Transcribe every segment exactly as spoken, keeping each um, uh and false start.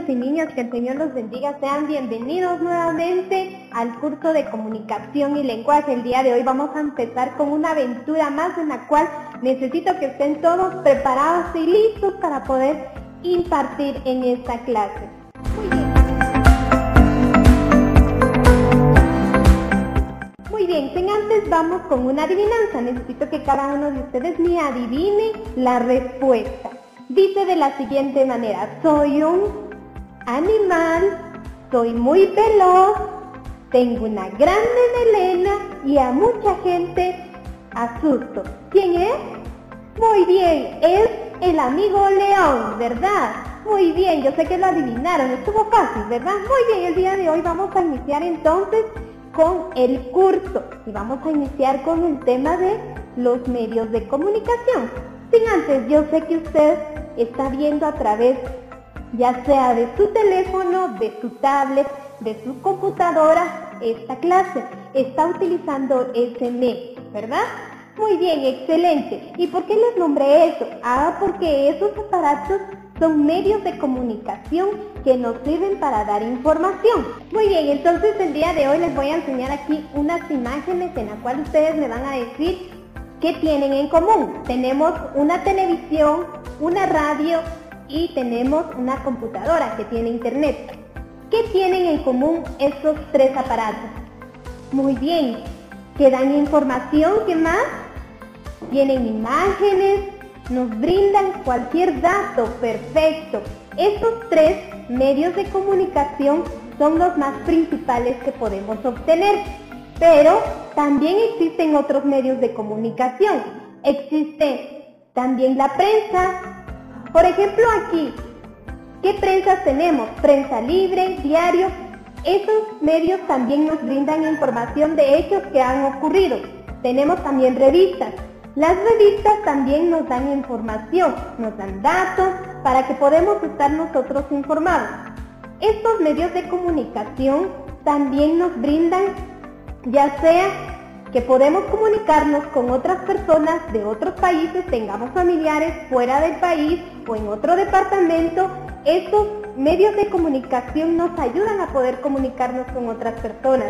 y niños, que el Señor los bendiga. Sean bienvenidos nuevamente al curso de comunicación y lenguaje. El día de hoy vamos a empezar con una aventura más en la cual necesito que estén todos preparados y listos para poder impartir en esta clase. Muy bien. Muy bien, sin antes vamos con una adivinanza. Necesito que cada uno de ustedes me adivine la respuesta. Dice de la siguiente manera: soy un animal, soy muy veloz, tengo una grande melena y a mucha gente asusto. ¿Quién es? Muy bien, es el amigo león, ¿verdad? Muy bien, yo sé que lo adivinaron, estuvo fácil, ¿verdad? Muy bien, el día de hoy vamos a iniciar entonces con el curso y vamos a iniciar con el tema de los medios de comunicación. Sin antes, yo sé que usted está viendo a través, ya sea de su teléfono, de su tablet, de su computadora, esta clase. Está utilizando ese medio, ¿verdad? Muy bien, excelente. ¿Y por qué les nombré eso? Ah, porque esos aparatos son medios de comunicación que nos sirven para dar información. Muy bien, entonces el día de hoy les voy a enseñar aquí unas imágenes en las cuales ustedes me van a decir qué tienen en común. Tenemos una televisión, una radio y tenemos una computadora que tiene internet. ¿Qué tienen en común estos tres aparatos? Muy bien, que dan información, ¿qué más? Tienen imágenes, nos brindan cualquier dato, perfecto. Estos tres medios de comunicación son los más principales que podemos obtener, pero también existen otros medios de comunicación. Existe también la prensa. Por ejemplo, aquí, ¿qué prensas tenemos? Prensa libre, diario. Esos medios también nos brindan información de hechos que han ocurrido. Tenemos también revistas. Las revistas también nos dan información, nos dan datos para que podamos estar nosotros informados. Estos medios de comunicación también nos brindan, ya sea que podemos comunicarnos con otras personas de otros países, tengamos familiares fuera del país o en otro departamento. Estos medios de comunicación nos ayudan a poder comunicarnos con otras personas.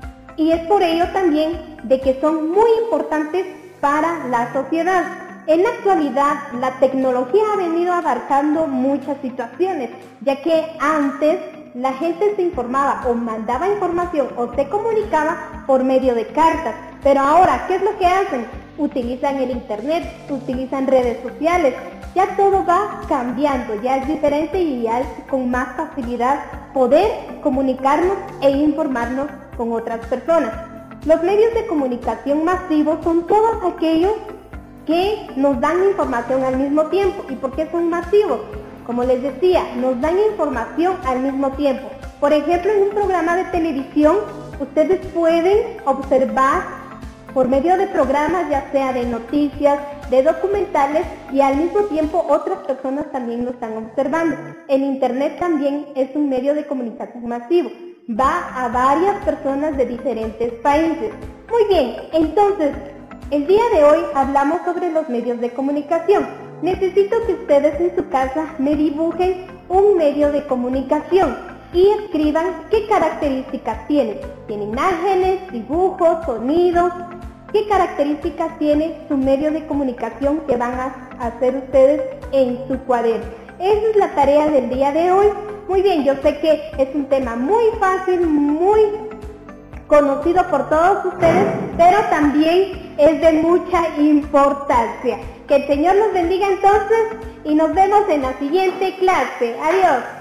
Y es por ello también de que son muy importantes para la sociedad. En la actualidad, la tecnología ha venido abarcando muchas situaciones, ya que antes la gente se informaba o mandaba información o se comunicaba por medio de cartas. Pero ahora, ¿qué es lo que hacen? Utilizan el internet, utilizan redes sociales. Ya todo va cambiando, ya es diferente y ya es con más facilidad poder comunicarnos e informarnos con otras personas. Los medios de comunicación masivos son todos aquellos que nos dan información al mismo tiempo. ¿Y por qué son masivos? Como les decía, nos dan información al mismo tiempo. Por ejemplo, en un programa de televisión, ustedes pueden observar por medio de programas, ya sea de noticias, de documentales, y al mismo tiempo otras personas también lo están observando. El internet también es un medio de comunicación masivo. Va a varias personas de diferentes países. Muy bien, entonces, el día de hoy hablamos sobre los medios de comunicación. Necesito que ustedes en su casa me dibujen un medio de comunicación y escriban qué características tiene. Tiene imágenes, dibujos, sonidos. ¿Qué características tiene su medio de comunicación que van a hacer ustedes en su cuaderno? Esa es la tarea del día de hoy. Muy bien, yo sé que es un tema muy fácil, muy conocido por todos ustedes, pero también es de mucha importancia. Que el Señor los bendiga entonces y nos vemos en la siguiente clase. Adiós.